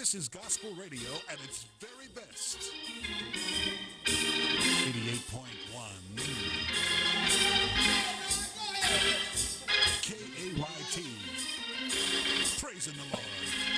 This is gospel radio at its very best. 88.1 KAYT. Praising the Lord.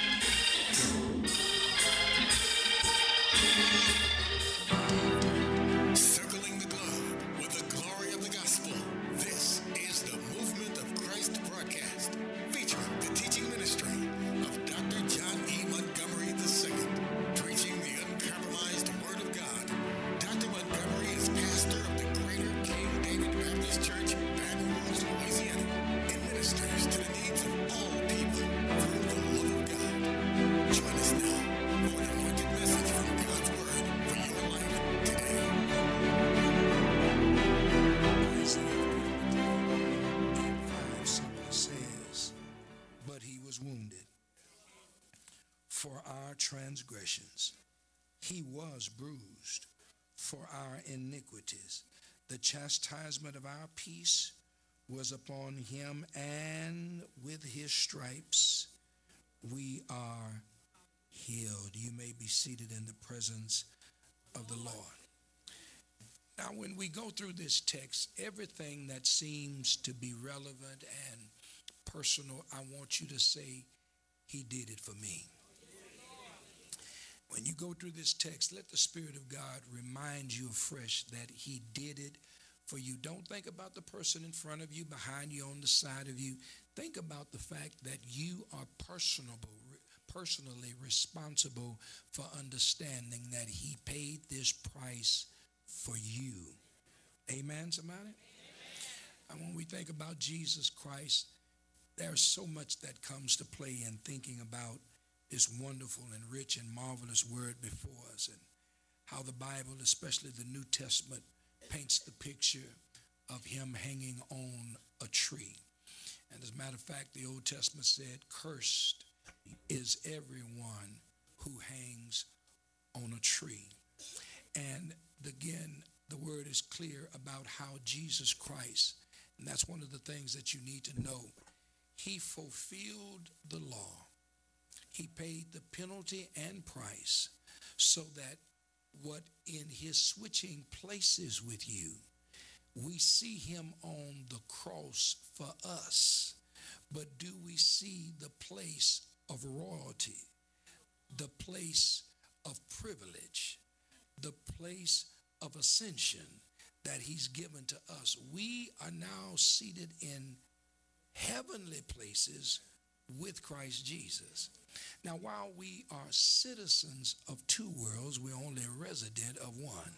Circling the globe with the glory of the gospel. This is the Movement of Christ broadcast, featuring the teaching ministry of Dr. John E. Montgomery II, preaching the uncompromised Word of God. Dr. Montgomery is pastor of the Greater King David Baptist Church, Baton Rouge, Louisiana, and ministers to the needs of all people through the love of God. Join us now for an anointed message from God's Word for your life today. Isaiah 5 simply says, "But he was wounded for our transgressions. He was bruised for our iniquities. The chastisement of our peace was upon him, and with his stripes we are healed." You may be seated in the presence of the Lord. Now, when we go through this text, everything that seems to be relevant and personal, I want you to say, "He did it for me." When you go through this text, let the Spirit of God remind you afresh that he did it for you. Don't think about the person in front of you, behind you, on the side of you. Think about the fact that you are personally responsible for understanding that he paid this price for you. Amen, somebody? Amen. And when we think about Jesus Christ, there's so much that comes to play in thinking about this wonderful and rich and marvelous word before us, and how the Bible, especially the New Testament, paints the picture of him hanging on a tree. And as a matter of fact, the Old Testament said, "Cursed is everyone who hangs on a tree." And again, the word is clear about how Jesus Christ, and that's one of the things that you need to know, he fulfilled the law. He paid the penalty and price so that what in his switching places with you, we see him on the cross for us. But do we see the place of royalty, the place of privilege, the place of ascension that he's given to us? We are now seated in heavenly places with Christ Jesus. Now, while we are citizens of two worlds, we're only a resident of one.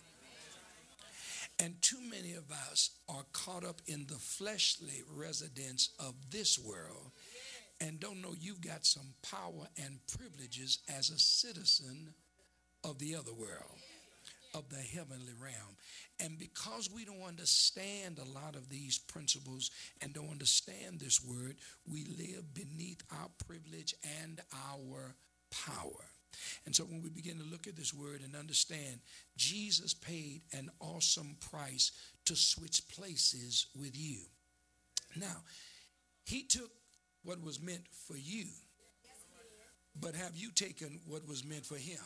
And too many of us are caught up in the fleshly residence of this world and don't know you've got some power and privileges as a citizen of the other world, of the heavenly realm. And because we don't understand a lot of these principles and don't understand this word, we live beneath our privilege and our power. And so when we begin to look at this word and understand, Jesus paid an awesome price to switch places with you. Now, he took what was meant for you, but have you taken what was meant for him?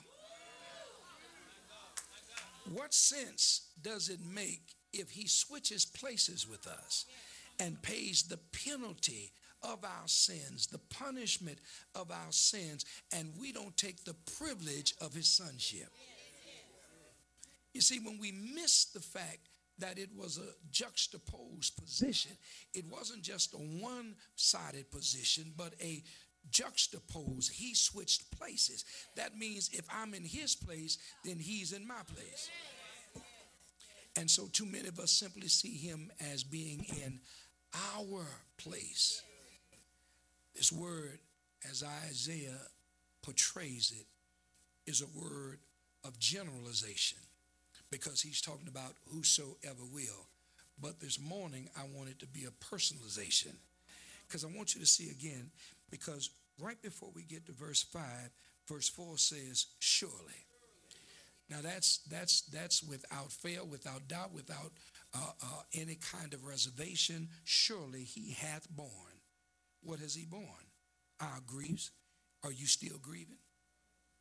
What sense does it make if he switches places with us and pays the penalty of our sins, the punishment of our sins, and we don't take the privilege of his sonship? You see, when we miss the fact that it was a juxtaposed position, it wasn't just a one-sided position, but a juxtapose. He switched places. That means if I'm in his place, then he's in my place. And so too many of us simply see him as being in our place. This word, as Isaiah portrays it, is a word of generalization because he's talking about whosoever will. But this morning, I want it to be a personalization because I want you to see again, because right before we get to verse 5, verse 4 says, "Surely." Now that's without fail, without doubt, without any kind of reservation. Surely he hath borne. What has he borne? Our griefs. Are you still grieving?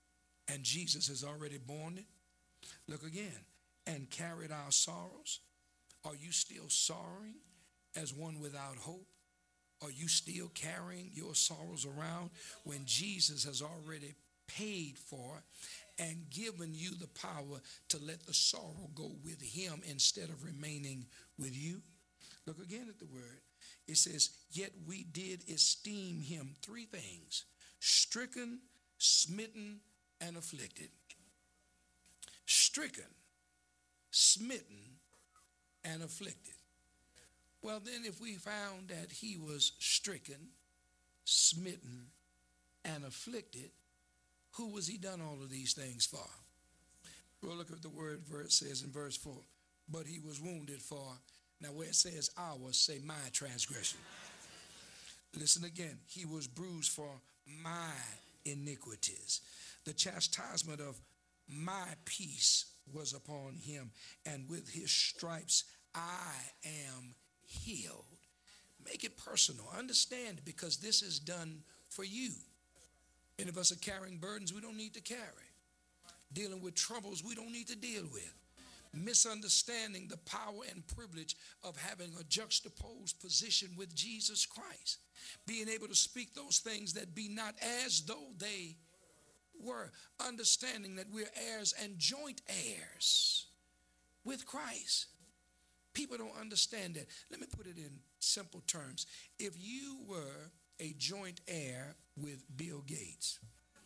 and Jesus has already borne it. Look again, and carried our sorrows. Are you still sorrowing as one without hope? Are you still carrying your sorrows around when Jesus has already paid for and given you the power to let the sorrow go with him instead of remaining with you? Look again at the word. It says, yet we did esteem him three things: stricken, smitten, and afflicted. Stricken, smitten, and afflicted. Well, then, if we found that he was stricken, smitten, and afflicted, who was he done all of these things for? Well, look at the word verse says in verse 4. But he was wounded for, now where it says ours, say my transgression. Listen again. He was bruised for my iniquities. The chastisement of my peace was upon him, and with his stripes I am healed. Make it personal. Understand, because this is done for you. Any of us are carrying burdens we don't need to carry, dealing with troubles we don't need to deal with, misunderstanding the power and privilege of having a juxtaposed position with Jesus Christ, being able to speak those things that be not as though they were, understanding that we're heirs and joint heirs with Christ. People don't understand that. Let me put it in simple terms. If you were a joint heir with Bill Gates,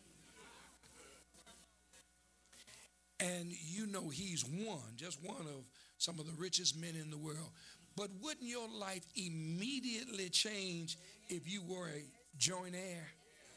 and you know he's just one of some of the richest men in the world, but wouldn't your life immediately change if you were a joint heir?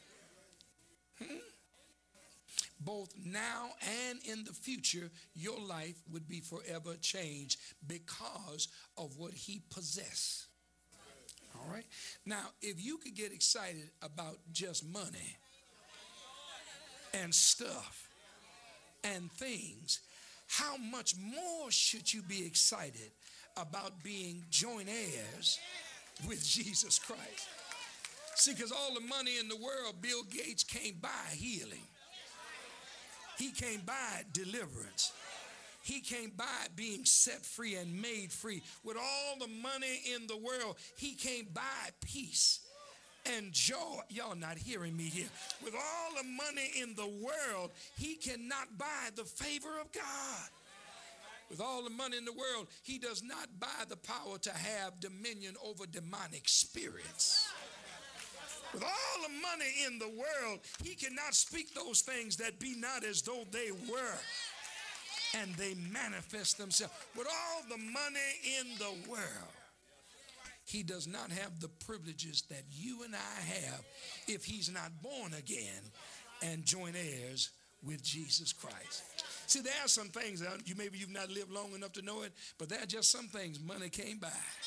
Both now and in the future, your life would be forever changed because of what he possessed. All right? Now, if you could get excited about just money and stuff and things, how much more should you be excited about being joint heirs with Jesus Christ? See, because all the money in the world, Bill Gates can't buy healing. He can't buy deliverance. He can't buy being set free and made free. With all the money in the world, he can't buy peace and joy. Y'all not hearing me here. With all the money in the world, he cannot buy the favor of God. With all the money in the world, he does not buy the power to have dominion over demonic spirits. With all the money in the world, he cannot speak those things that be not as though they were, and they manifest themselves. With all the money in the world, he does not have the privileges that you and I have if he's not born again and joint heirs with Jesus Christ. See, there are some things, maybe you've not lived long enough to know it, but there are just some things money can't buy.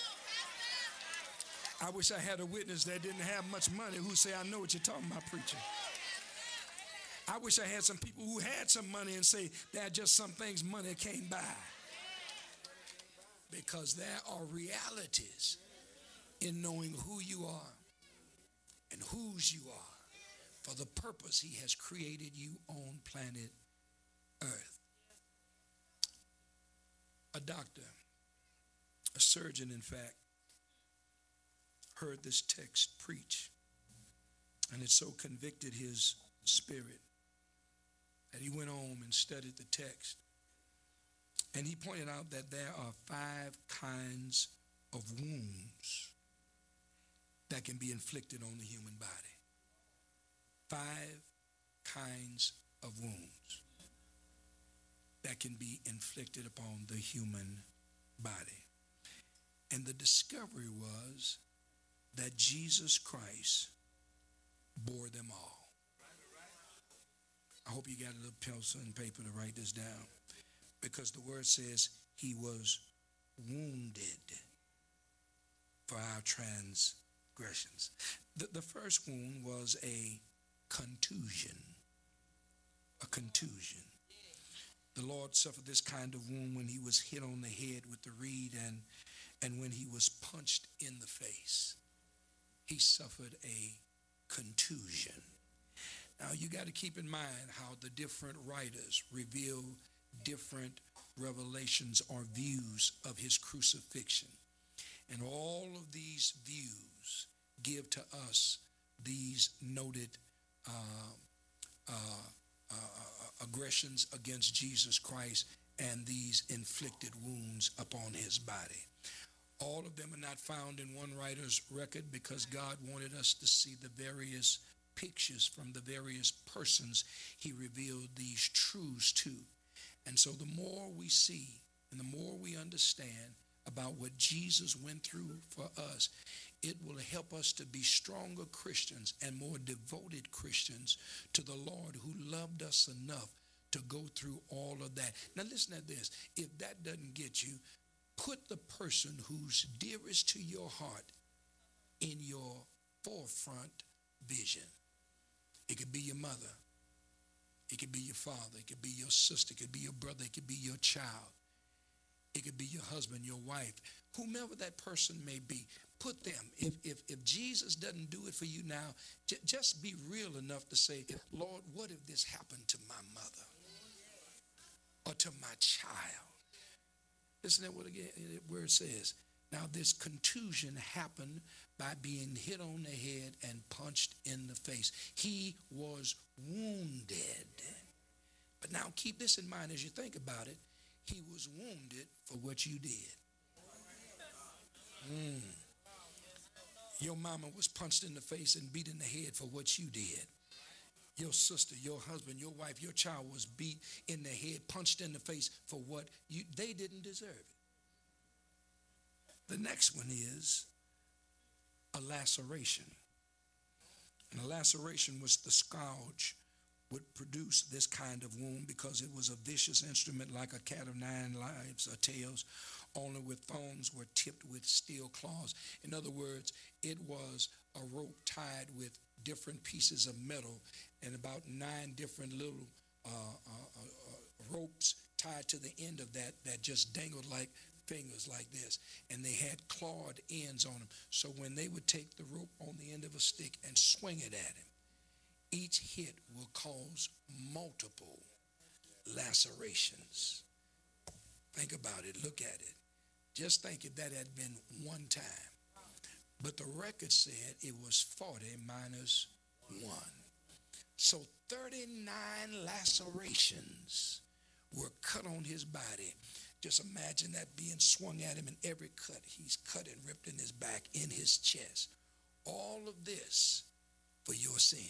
I wish I had a witness that didn't have much money who say, I know what you're talking about, preacher. I wish I had some people who had some money and say, there are just some things money can't buy. Because there are realities in knowing who you are and whose you are for the purpose he has created you on planet Earth. A doctor, a surgeon, in fact, heard this text preach, and it so convicted his spirit that he went home and studied the text. And he pointed out that there are 5 kinds of wounds that can be inflicted on the human body. 5 kinds of wounds that can be inflicted upon the human body. And the discovery was that Jesus Christ bore them all. I hope you got a little pencil and paper to write this down, because the word says he was wounded for our transgressions. The first wound was a contusion. A contusion. The Lord suffered this kind of wound when he was hit on the head with the reed and when he was punched in the face. He suffered a contusion. Now you got to keep in mind how the different writers reveal different revelations or views of his crucifixion. And all of these views give to us these noted uh, uh, aggressions against Jesus Christ and these inflicted wounds upon his body. All of them are not found in one writer's record because God wanted us to see the various pictures from the various persons he revealed these truths to. And so the more we see and the more we understand about what Jesus went through for us, it will help us to be stronger Christians and more devoted Christians to the Lord who loved us enough to go through all of that. Now listen to this. If that doesn't get you, put the person who's dearest to your heart in your forefront vision. It could be your mother. It could be your father. It could be your sister. It could be your brother. It could be your child. It could be your husband, your wife, whomever that person may be. Put them. If Jesus doesn't do it for you now, just be real enough to say, Lord, what if this happened to my mother or to my child? Listen to what again where it says. Now this contusion happened by being hit on the head and punched in the face. He was wounded. But now keep this in mind as you think about it. He was wounded for what you did. Your mama was punched in the face and beat in the head for what you did. Your sister, your husband, your wife, your child was beat in the head, punched in the face for what they didn't deserve it. The next one is a laceration. And a laceration was the scourge would produce this kind of wound because it was a vicious instrument like a cat of nine lives or tails, only with thorns were tipped with steel claws. In other words, it was a rope tied with different pieces of metal and about 9 different little ropes tied to the end of that just dangled like fingers like this, and they had clawed ends on them. So when they would take the rope on the end of a stick and swing it at him, each hit will cause multiple lacerations. Think about it. Look at it. Just think if that had been one time. But the record said it was 40 minus 1. So 39 lacerations were cut on his body. Just imagine that being swung at him, and every cut he's cut and ripped in his back, in his chest. All of this for your sins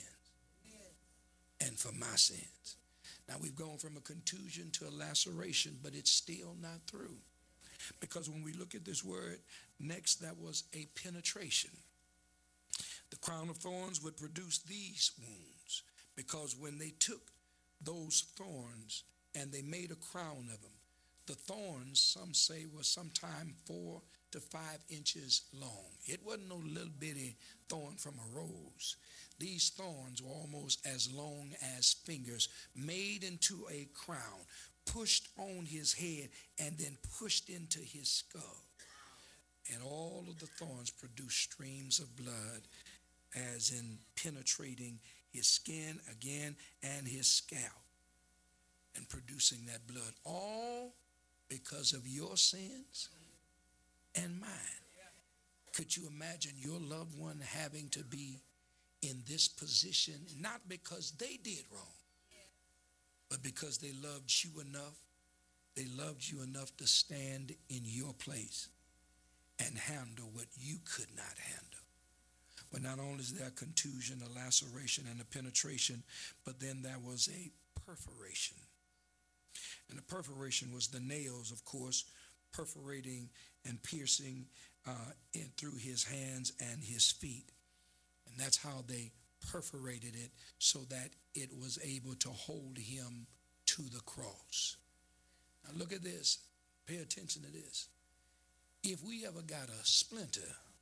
and for my sins. Now we've gone from a contusion to a laceration, but it's still not through. Because when we look at this word, next that was a penetration. The crown of thorns would produce these wounds, because when they took those thorns and they made a crown of them, the thorns, some say, were sometime 4 to 5 inches long. It wasn't no little bitty thorn from a rose. These thorns were almost as long as fingers, made into a crown, pushed on his head, and then pushed into his skull. And all of the thorns produced streams of blood, as in penetrating his skin again and his scalp, and producing that blood, all because of your sins and mine. Could you imagine your loved one having to be in this position, not because they did wrong, but because they loved you enough? They loved you enough to stand in your place and handle what you could not handle. But not only is there a contusion, a laceration, and a penetration, but then there was a perforation. And the perforation was the nails, of course, perforating and piercing in through his hands and his feet. And that's how they perforated it, so that it was able to hold him to the cross. Now look at this. Pay attention to this. If we ever got a splinter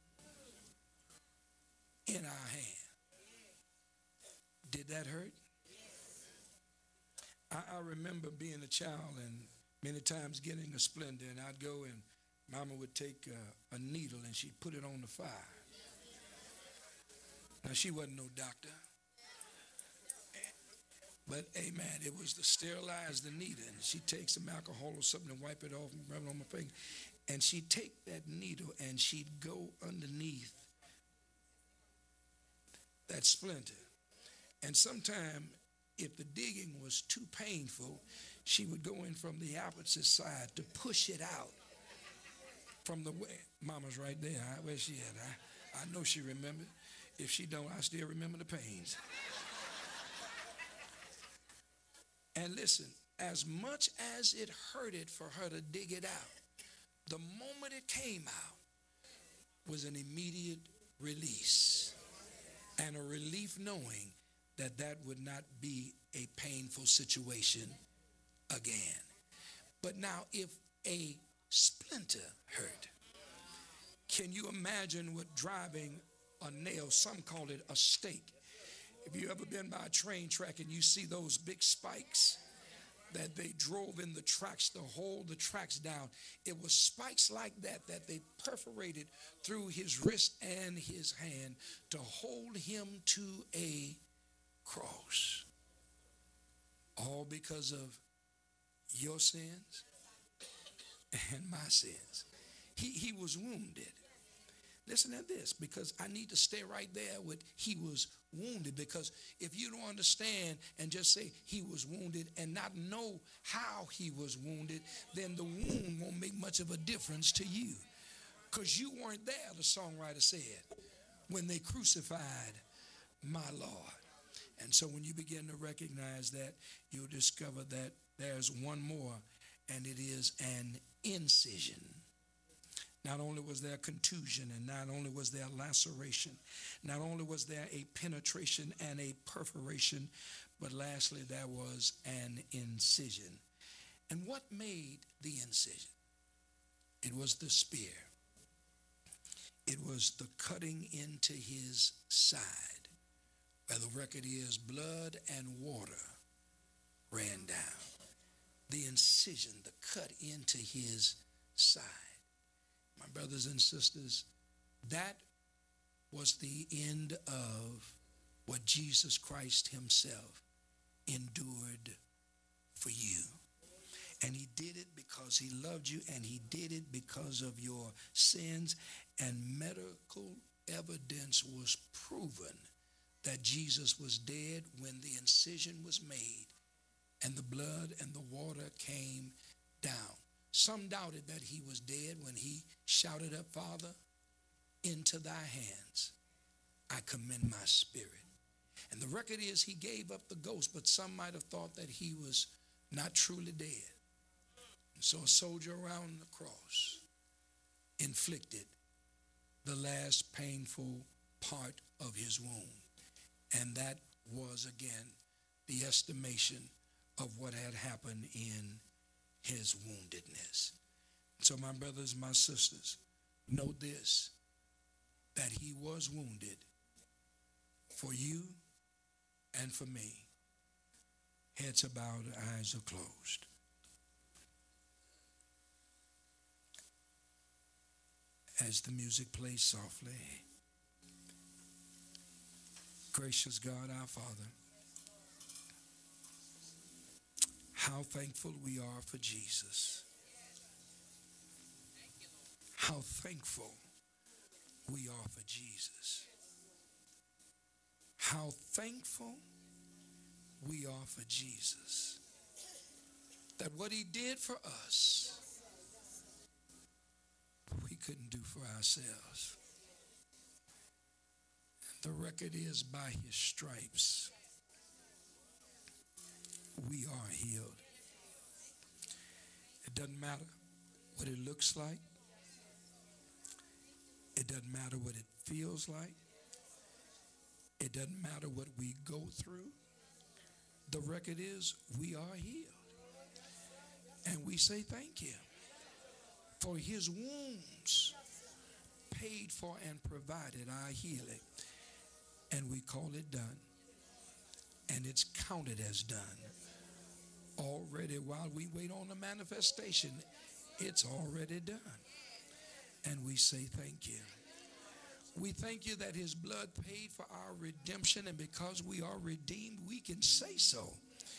in our hand, did that hurt? I remember being a child and many times getting a splinter, and I'd go and Mama would take a needle and she'd put it on the fire. Now, she wasn't no doctor. But amen, it was to sterilize the needle. And she takes some alcohol or something and wipe it off and rub it on my finger. And she'd take that needle and she'd go underneath that splinter. And sometime, if the digging was too painful, she would go in from the opposite side to push it out from the way. Mama's right there. Where's she at? I know she remembered. If she don't, I still remember the pains. And listen, as much as it hurted for her to dig it out, the moment it came out was an immediate release and a relief knowing that that would not be a painful situation again. But now, if a splinter hurt, can you imagine what driving a nail, some call it a stake. If you ever been by a train track and you see those big spikes that they drove in the tracks to hold the tracks down, it was spikes like that that they perforated through his wrist and his hand to hold him to a cross. All because of your sins and my sins. He was wounded. Listen to this, because I need to stay right there with he was wounded, because if you don't understand and just say he was wounded and not know how he was wounded, then the wound won't make much of a difference to you, because you weren't there, the songwriter said, when they crucified my Lord. And so when you begin to recognize that, you'll discover that there's one more, and it is an incision. Not only was there contusion, and not only was there laceration, not only was there a penetration and a perforation, but lastly there was an incision. And what made the incision? It was the spear. It was the cutting into his side, where the record is blood and water ran down. The incision, the cut into his side. My brothers and sisters, that was the end of what Jesus Christ himself endured for you. And he did it because he loved you, and he did it because of your sins. And medical evidence was proven that Jesus was dead when the incision was made and the blood and the water came down. Some doubted that he was dead when he shouted up, Father, into thy hands I commend my spirit. And the record is he gave up the ghost, but some might have thought that he was not truly dead. And so a soldier around the cross inflicted the last painful part of his wound. And that was, again, the estimation of what had happened in his woundedness. So my brothers, my sisters, know this, that he was wounded for you and for me. Heads are bowed, eyes are closed. As the music plays softly, gracious God, our Father, how thankful we are for Jesus. How thankful we are for Jesus. How thankful we are for Jesus. That what he did for us, we couldn't do for ourselves. And the record is, by his stripes, we are healed. It doesn't matter what it looks like. It doesn't matter what it feels like. It doesn't matter what we go through. The record is, we are healed. And we say thank you. For his wounds paid for and provided our healing. And we call it done. And it's counted as done. Already, while we wait on the manifestation, it's already done. And we say thank you. We thank you that his blood paid for our redemption, and because we are redeemed, we can say so.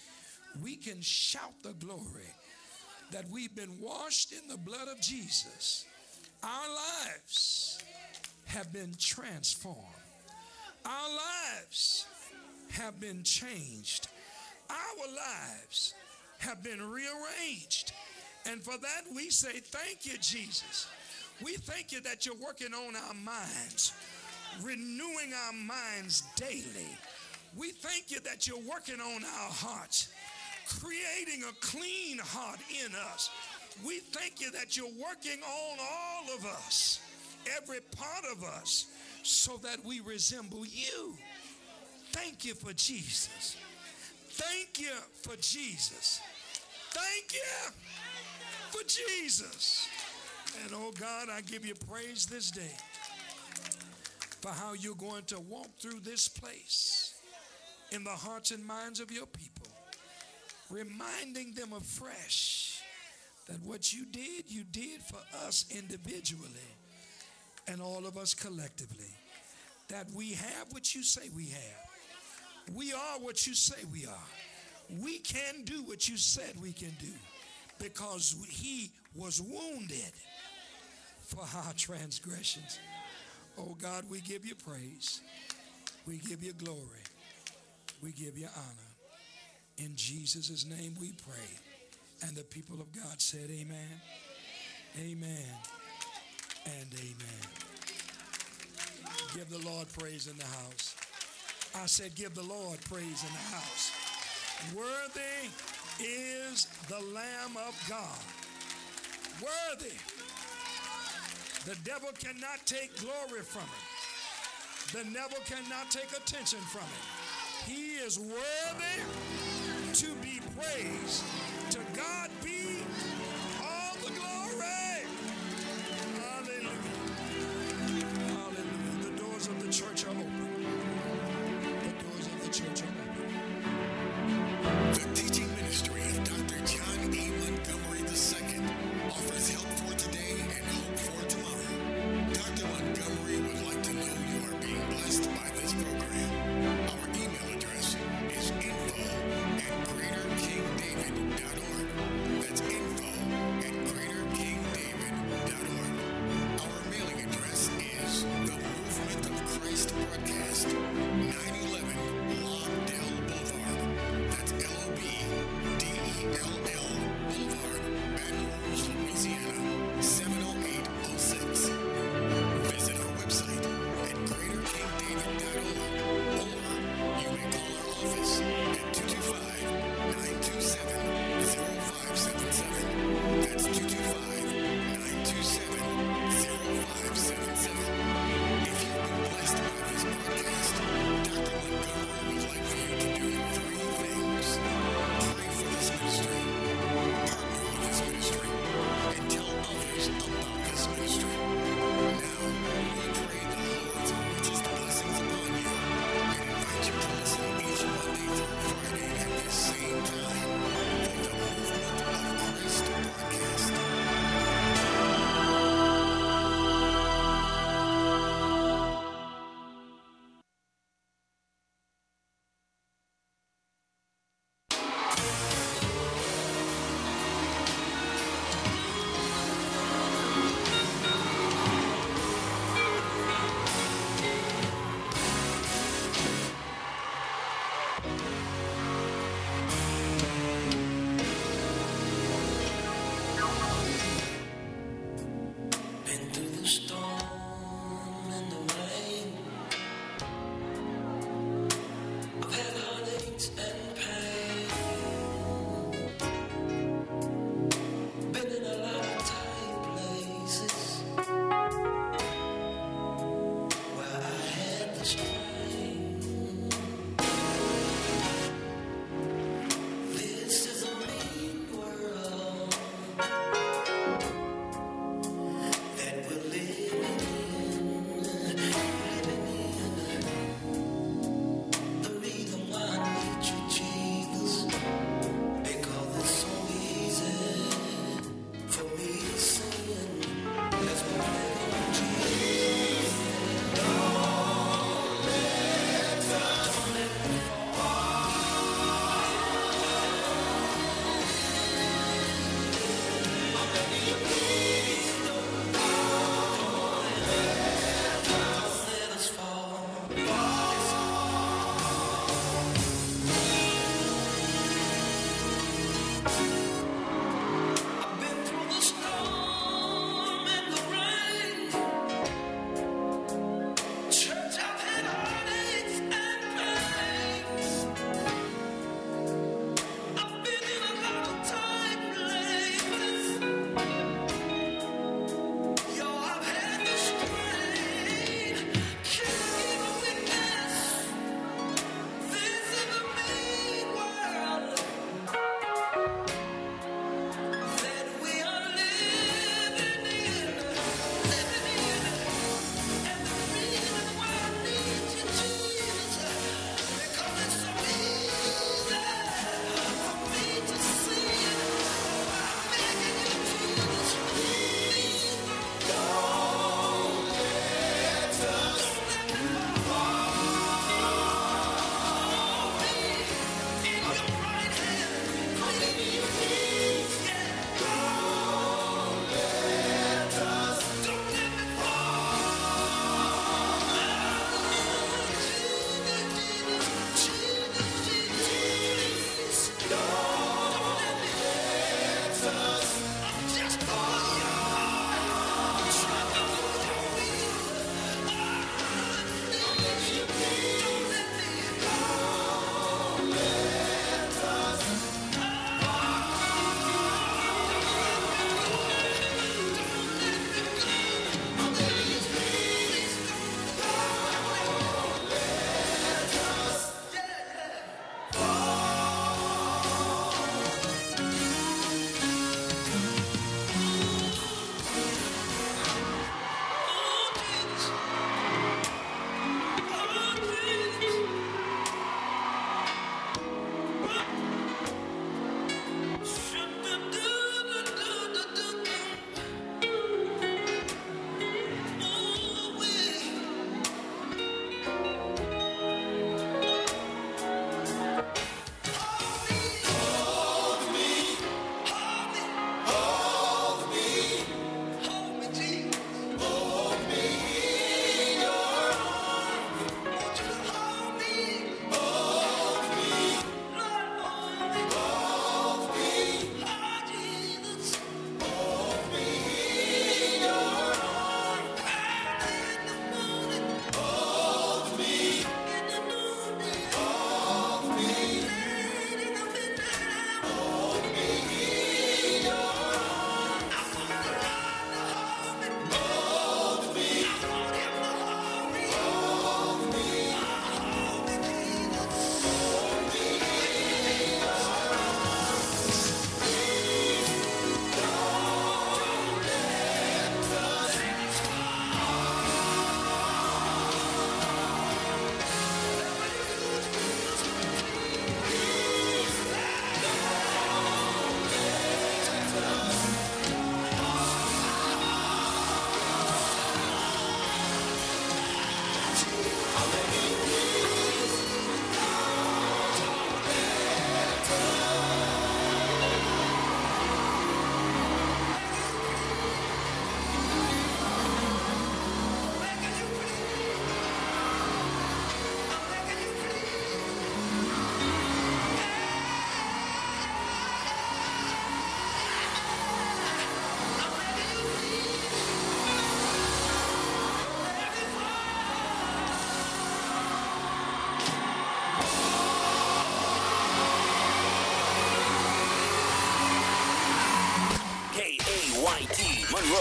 we can shout the glory that we've been washed in the blood of Jesus. Our lives have been transformed. Our lives have been changed. Our lives have been rearranged. And for that we say, thank you, Jesus. We thank you that you're working on our minds, renewing our minds daily. We thank you that you're working on our hearts, creating a clean heart in us. We thank you that you're working on all of us, every part of us, so that we resemble you. Thank you for Jesus. Thank you for Jesus. Thank you for Jesus. And oh God, I give you praise this day for how you're going to walk through this place in the hearts and minds of your people, reminding them afresh that what you did for us individually and all of us collectively, that we have what you say we have. We are what you say we are. We can do what you said we can do because he was wounded for our transgressions. Oh God, we give you praise. We give you glory. We give you honor. In Jesus' name we pray. And the people of God said amen, amen, and amen. Give the Lord praise in the house. I said give the Lord praise in the house. Worthy is the Lamb of God. Worthy. The devil cannot take glory from it. The devil cannot take attention from it. He is worthy to be praised. To God be all the glory. Hallelujah. Hallelujah. The doors of the church are open. The doors of the church are open. The teaching ministry of Dr. John E. Montgomery II offers help for today and hope for tomorrow. Dr. Montgomery would like to know you are being blessed by this program. Our email address is info@greaterkingdavid.org. That's info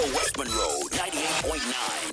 West Monroe 98.9.